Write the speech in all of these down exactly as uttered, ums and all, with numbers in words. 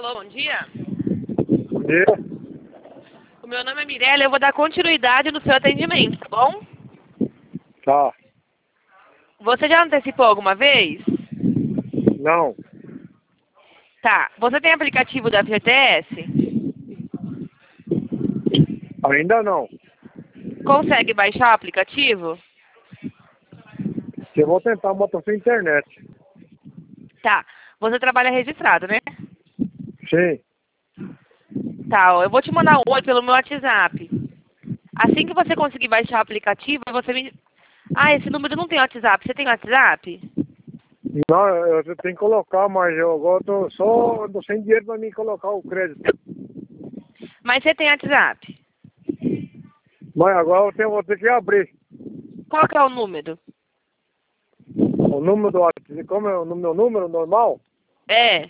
Alô, bom dia. Bom dia. O meu nome é Mirella e eu vou dar continuidade no seu atendimento, tá bom? Tá. Você já antecipou alguma vez? Não. Tá. Você tem aplicativo da F G T S? Ainda não. Consegue baixar o aplicativo? Eu vou tentar botar sua internet. Tá. Você trabalha registrado, né? Sim. Tá, ó, eu vou te mandar um oi pelo meu WhatsApp. Assim que você conseguir baixar o aplicativo, você me... Ah, esse número não tem WhatsApp. Você tem WhatsApp? Não, eu eu tenho que colocar, mas eu agora tô só tô sem dinheiro pra mim colocar o crédito. Mas você tem WhatsApp? Mas agora eu tenho, vou ter que abrir. Qual que é o número? O número do WhatsApp, como é o meu número normal? É.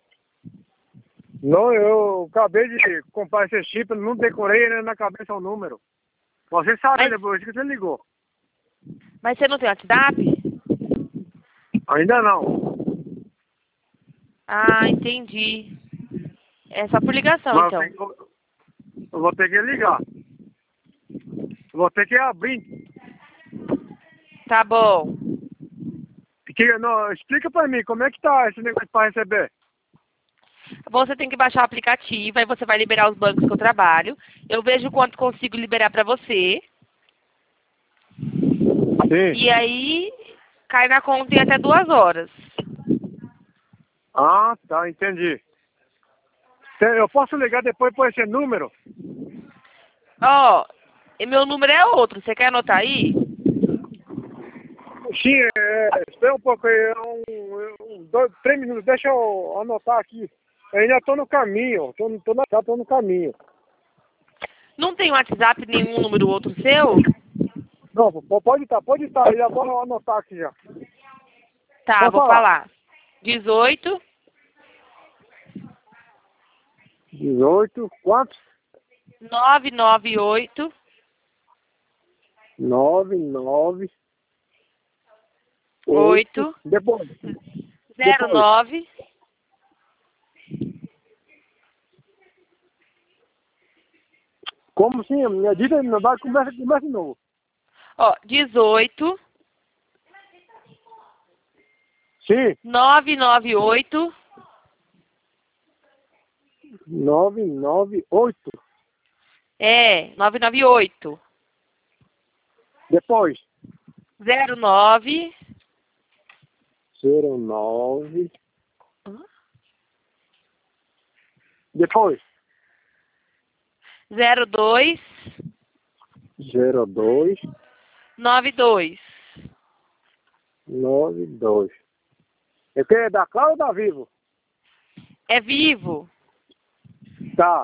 Não, eu acabei de comprar esse chip, não decorei né, na cabeça o número. Você sabe Mas, depois que você ligou. mas você não tem WhatsApp? Ainda não. Ah, entendi. É só por ligação, Mas eu, então. tenho que- eu vou ter que ligar. Eu vou ter que abrir. Tá bom. Que, não, explica pra mim, como é que tá esse negócio pra receber? Você tem que baixar o aplicativo, aí você vai liberar os bancos que eu trabalho. Eu vejo quanto consigo liberar pra você. Sim. E aí, cai na conta em até duas horas. Ah, tá, entendi. Tem- Eu posso ligar depois por esse número? Ó, e meu número é outro. Você quer anotar aí? Sim, é, espera um pouco aí, é um, é um, dois, três minutos, deixa eu anotar aqui. Eu ainda tô no caminho, tô, tô, na, tô no caminho. Não tem WhatsApp nenhum número outro seu? Não, po- pode estar, pode estar, já vou anotar aqui já. Tá, Pode vou falar. falar. dezoito, dezoito, quantos? nove nove oito, nove, nove, oito. oito, Depois, zero depois. nove, Como sim? Me diga, não vai, começa, começa de novo. ó, dezoito, Sim. nove nove oito, nove, nove, oito. é, nove nove oito, Depois. zero nove, zero, nove. Depois. zero dois, zero, dois, nove dois. nove, dois. Eu quero da Clara ou da Vivo? É vivo. Tá.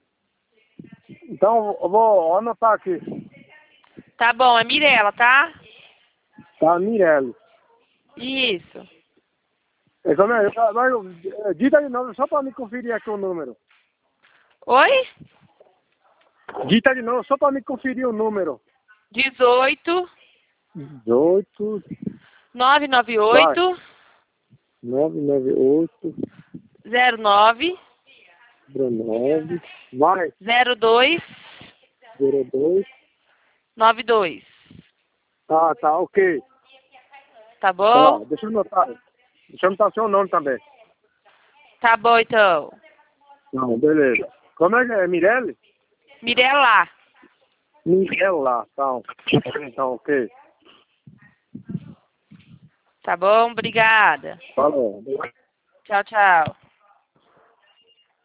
Então eu vou anotar aqui. Tá bom, é Mirella, tá? Tá, Mirelle. Isso. É, como é? Eu- mas eu- é, Dita de novo, só para me conferir aqui o número. Oi? Dita de novo, só para me conferir o número. dezoito, dezoito. nove nove Vai. oito, nove, nove, oito. zero nove, zero, nove. Vai. zero dois, zero, dois. nove dois. Tá, tá, ok. Tá Tá, bom? deixa eu anotar. Deixa eu anotar seu nome também. Tá bom, então. Não, beleza. Como é que é? Mirelle? Mirella. Mirella, tá. Então, ok. Tá bom? Obrigada. Falou. Tchau, tchau.